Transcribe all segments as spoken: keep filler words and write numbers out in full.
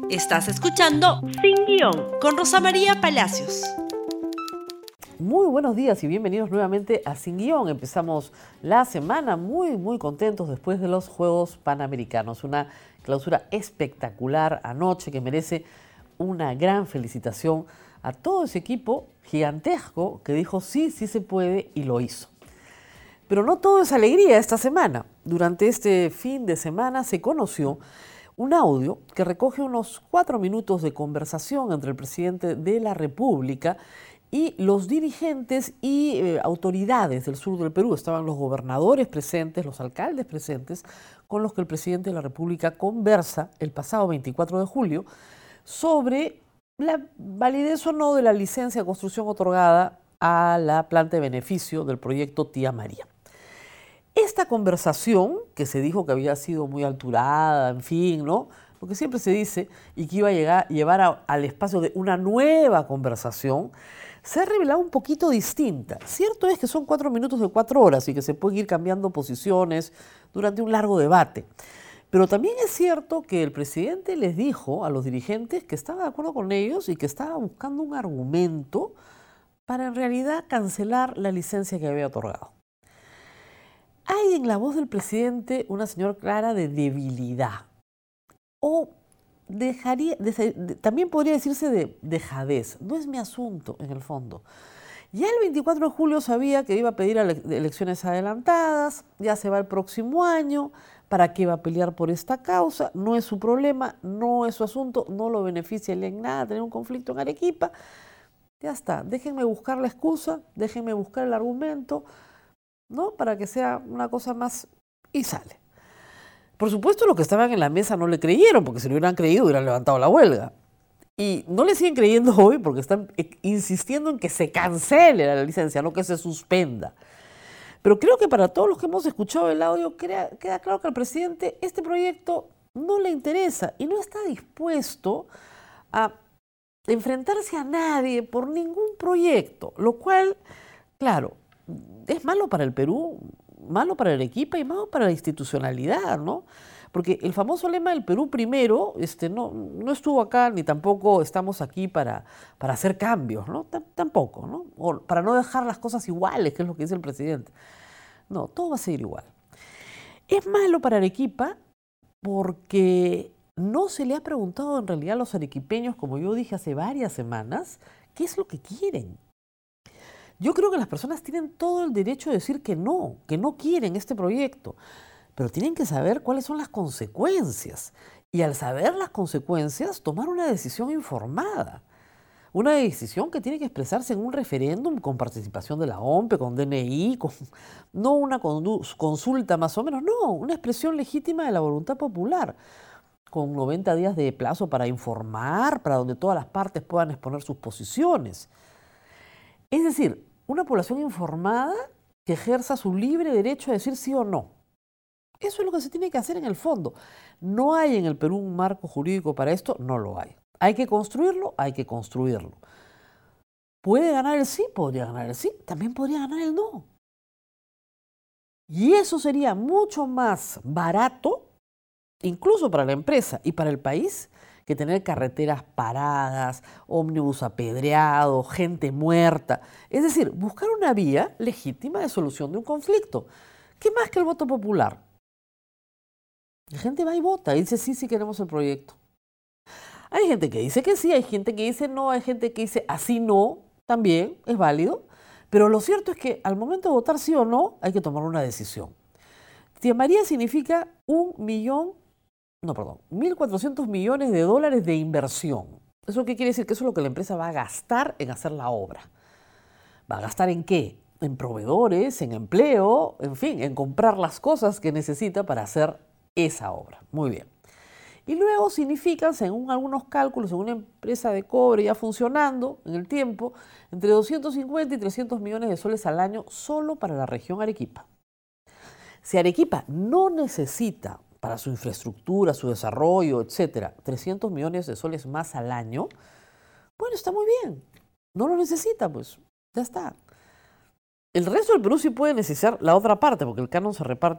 Estás escuchando Sin Guión con Rosa María Palacios. Muy buenos días y bienvenidos nuevamente a Sin Guión. Empezamos la semana muy, muy contentos después de los Juegos Panamericanos. Una clausura espectacular anoche que merece una gran felicitación a todo ese equipo gigantesco que dijo sí, sí se puede y lo hizo. Pero no todo es alegría esta semana. Durante este fin de semana se conoció un audio que recoge unos cuatro minutos de conversación entre el presidente de la República y los dirigentes y eh, autoridades del sur del Perú. Estaban los gobernadores presentes, los alcaldes presentes, con los que el presidente de la República conversa el pasado veinticuatro de julio sobre la validez o no de la licencia de construcción otorgada a la planta de beneficio del proyecto Tía María. Esta conversación, que se dijo que había sido muy alturada, en fin, ¿no? Lo que siempre se dice, y que iba a llegar, llevar a, al espacio de una nueva conversación, se ha revelado un poquito distinta. Cierto es que son cuatro minutos de cuatro horas y que se pueden ir cambiando posiciones durante un largo debate. Pero también es cierto que el presidente les dijo a los dirigentes que estaba de acuerdo con ellos y que estaba buscando un argumento para en realidad cancelar la licencia que había otorgado. Hay en la voz del presidente una señal clara de debilidad o dejaría, de, de, también podría decirse de dejadez. No es mi asunto en el fondo. Ya el veinticuatro de julio sabía que iba a pedir ele elecciones adelantadas, ya se va el próximo año, ¿para qué va a pelear por esta causa? No es su problema, no es su asunto, no lo beneficia en nada tener un conflicto en Arequipa. Ya está, déjenme buscar la excusa, déjenme buscar el argumento, ¿no? Para que sea una cosa más y sale. Por supuesto, los que estaban en la mesa no le creyeron, porque si lo hubieran creído hubieran levantado la huelga. Y no le siguen creyendo hoy porque están insistiendo en que se cancele la licencia, no que se suspenda. Pero creo que para todos los que hemos escuchado el audio queda, queda claro que al presidente este proyecto no le interesa y no está dispuesto a enfrentarse a nadie por ningún proyecto, lo cual, claro, es malo para el Perú, malo para Arequipa y malo para la institucionalidad, ¿no? Porque el famoso lema del Perú primero este, no, no estuvo acá ni tampoco estamos aquí para, para hacer cambios, ¿no? T tampoco, ¿no? O para no dejar las cosas iguales, que es lo que dice el presidente. No, todo va a seguir igual. Es malo para Arequipa porque no se le ha preguntado en realidad a los arequipeños, como yo dije hace varias semanas, qué es lo que quieren. Yo creo que las personas tienen todo el derecho de decir que no, que no quieren este proyecto, pero tienen que saber cuáles son las consecuencias. Y al saber las consecuencias, tomar una decisión informada. Una decisión que tiene que expresarse en un referéndum con participación de la O M P E, con D N I, con, no una consulta más o menos, no, una expresión legítima de la voluntad popular, con noventa días de plazo para informar, para donde todas las partes puedan exponer sus posiciones. Es decir, una población informada que ejerza su libre derecho a decir sí o no. Eso es lo que se tiene que hacer en el fondo. No hay en el Perú un marco jurídico para esto, no lo hay. Hay que construirlo, hay que construirlo. ¿Puede ganar el sí? Podría ganar el sí, también podría ganar el no. Y eso sería mucho más barato, incluso para la empresa y para el país, que tener carreteras paradas, ómnibus apedreado, gente muerta. Es decir, buscar una vía legítima de solución de un conflicto. ¿Qué más que el voto popular? La gente va y vota y dice sí, sí queremos el proyecto. Hay gente que dice que sí, hay gente que dice no, hay gente que dice así no, también es válido. Pero lo cierto es que al momento de votar sí o no, hay que tomar una decisión. Tía María significa un millón No, perdón, mil cuatrocientos millones de dólares de inversión. ¿Eso qué quiere decir? Que eso es lo que la empresa va a gastar en hacer la obra. ¿Va a gastar en qué? En proveedores, en empleo, en fin, en comprar las cosas que necesita para hacer esa obra. Muy bien. Y luego significan, según algunos cálculos, en una empresa de cobre ya funcionando en el tiempo, entre doscientos cincuenta y trescientos millones de soles al año solo para la región Arequipa. Si Arequipa no necesita para su infraestructura, su desarrollo, etcétera, trescientos millones de soles más al año, bueno, está muy bien. No lo necesita, pues, ya está. El resto del Perú sí puede necesitar la otra parte, porque el canon se reparte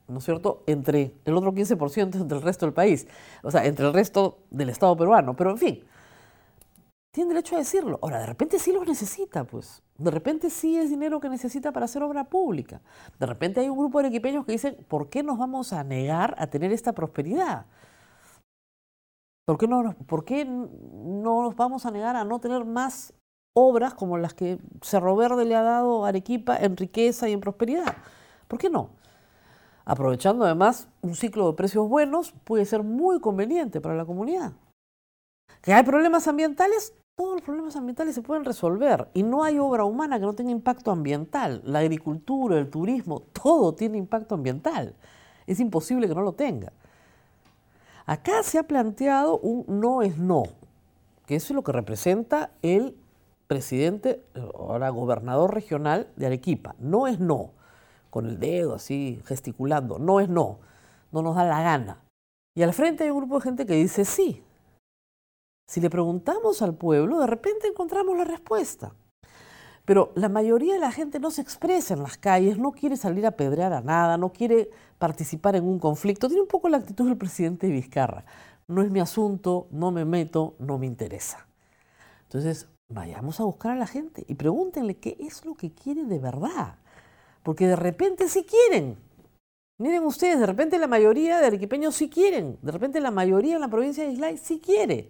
¿no es cierto?, entre el otro quince por ciento entre el resto del país, o sea, entre el resto del Estado peruano, pero en fin, tiene derecho a decirlo. Ahora, de repente sí los necesita, pues, de repente sí es dinero que necesita para hacer obra pública, de repente hay un grupo de arequipeños que dicen, ¿por qué nos vamos a negar a tener esta prosperidad? ¿Por qué no, por qué no nos vamos a negar a no tener más obras como las que Cerro Verde le ha dado a Arequipa en riqueza y en prosperidad? ¿Por qué no? Aprovechando además un ciclo de precios buenos puede ser muy conveniente para la comunidad. ¿Que hay problemas ambientales? Todos los problemas ambientales se pueden resolver y no hay obra humana que no tenga impacto ambiental. La agricultura, el turismo, todo tiene impacto ambiental. Es imposible que no lo tenga. Acá se ha planteado un no es no, que eso es lo que representa el presidente, ahora gobernador regional de Arequipa. No es no, con el dedo así gesticulando, no es no, no nos da la gana. Y al frente hay un grupo de gente que dice sí. Si le preguntamos al pueblo, de repente encontramos la respuesta. Pero la mayoría de la gente no se expresa en las calles, no quiere salir a pedrear a nada, no quiere participar en un conflicto. Tiene un poco la actitud del presidente Vizcarra. No es mi asunto, no me meto, no me interesa. Entonces, vayamos a buscar a la gente y pregúntenle qué es lo que quiere de verdad. Porque de repente sí quieren. Miren ustedes, de repente la mayoría de arequipeños sí quieren. De repente la mayoría en la provincia de Islay sí quiere.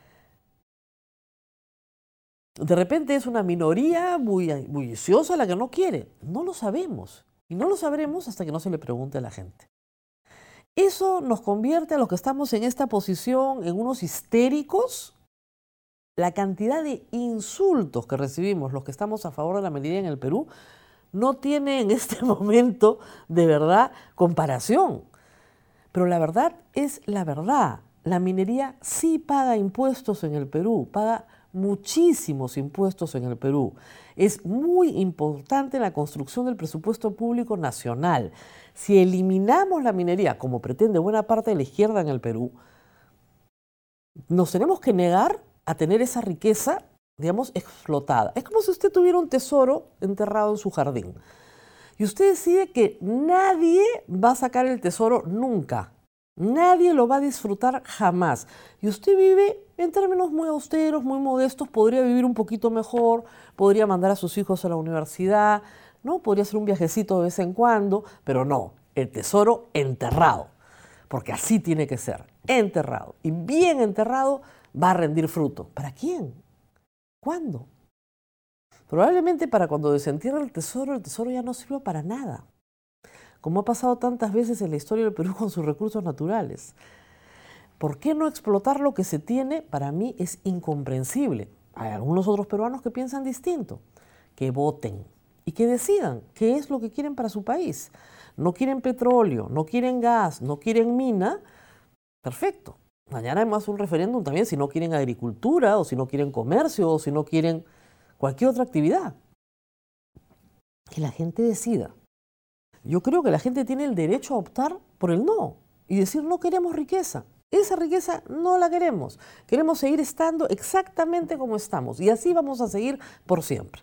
De repente es una minoría muy bulliciosa la que no quiere. No lo sabemos. Y no lo sabremos hasta que no se le pregunte a la gente. Eso nos convierte a los que estamos en esta posición en unos histéricos. La cantidad de insultos que recibimos los que estamos a favor de la minería en el Perú no tiene en este momento de verdad comparación. Pero la verdad es la verdad. La minería sí paga impuestos en el Perú, paga muchísimos impuestos en el Perú. Es muy importante la construcción del presupuesto público nacional. Si eliminamos la minería, como pretende buena parte de la izquierda en el Perú, nos tenemos que negar a tener esa riqueza, digamos, explotada. Es como si usted tuviera un tesoro enterrado en su jardín. Y usted decide que nadie va a sacar el tesoro nunca. Nadie lo va a disfrutar jamás. Y usted vive en términos muy austeros, muy modestos, podría vivir un poquito mejor, podría mandar a sus hijos a la universidad, ¿no? Podría hacer un viajecito de vez en cuando, pero no, el tesoro enterrado, porque así tiene que ser, enterrado. Y bien enterrado va a rendir fruto. ¿Para quién? ¿Cuándo? Probablemente para cuando desentierre el tesoro, el tesoro ya no sirva para nada, como ha pasado tantas veces en la historia del Perú con sus recursos naturales. ¿Por qué no explotar lo que se tiene? Para mí es incomprensible. Hay algunos otros peruanos que piensan distinto, que voten y que decidan qué es lo que quieren para su país. No quieren petróleo, no quieren gas, no quieren mina. Perfecto. Mañana hay más un referéndum también si no quieren agricultura o si no quieren comercio o si no quieren cualquier otra actividad. Que la gente decida. Yo creo que la gente tiene el derecho a optar por el no y decir no queremos riqueza. Esa riqueza no la queremos. Queremos seguir estando exactamente como estamos y así vamos a seguir por siempre.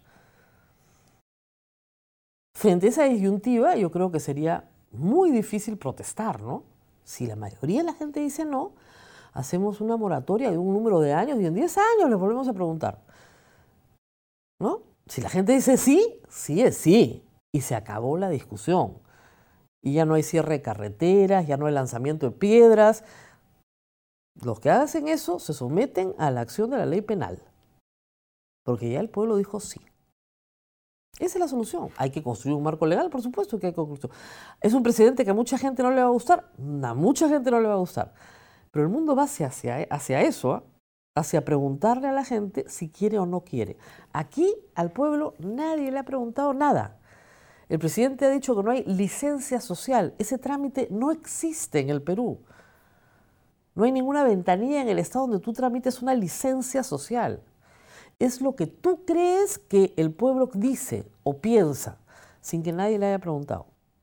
Frente a esa disyuntiva, yo creo que sería muy difícil protestar, ¿no? Si la mayoría de la gente dice no, hacemos una moratoria de un número de años y en diez años les volvemos a preguntar, ¿no? Si la gente dice sí, sí es sí. Y se acabó la discusión. Y ya no hay cierre de carreteras, ya no hay lanzamiento de piedras. Los que hacen eso se someten a la acción de la ley penal. Porque ya el pueblo dijo sí. Esa es la solución. Hay que construir un marco legal, por supuesto que hay que construir. Es un presidente que a mucha gente no le va a gustar. A mucha gente no le va a gustar. Pero el mundo va hacia, hacia, hacia eso, ¿eh? Hacia preguntarle a la gente si quiere o no quiere. Aquí al pueblo nadie le ha preguntado nada. El presidente ha dicho que no hay licencia social. Ese trámite no existe en el Perú. No hay ninguna ventanilla en el estado donde tú tramites una licencia social. Es lo que tú crees que el pueblo dice o piensa, sin que nadie le haya preguntado.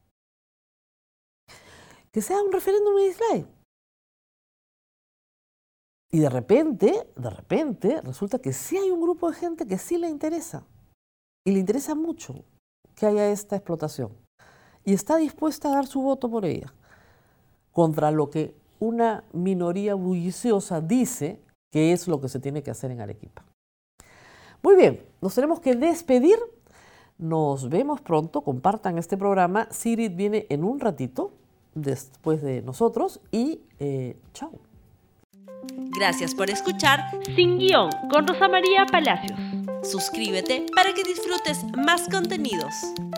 Que sea un referéndum en Islay. Y de repente, de repente, resulta que sí hay un grupo de gente que sí le interesa. Y le interesa mucho que haya esta explotación. y está dispuesta a dar su voto por ella, contra lo que una minoría bulliciosa dice que es lo que se tiene que hacer en Arequipa. Muy bien, nos tenemos que despedir. Nos vemos pronto, compartan este programa. Sigrid viene en un ratito después de nosotros y eh, chao. Gracias por escuchar Sin Guión con Rosa María Palacios. Suscríbete para que disfrutes más contenidos.